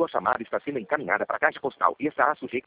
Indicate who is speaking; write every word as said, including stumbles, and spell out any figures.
Speaker 1: Sua chamada está sendo encaminhada para a caixa postal e estará sujeita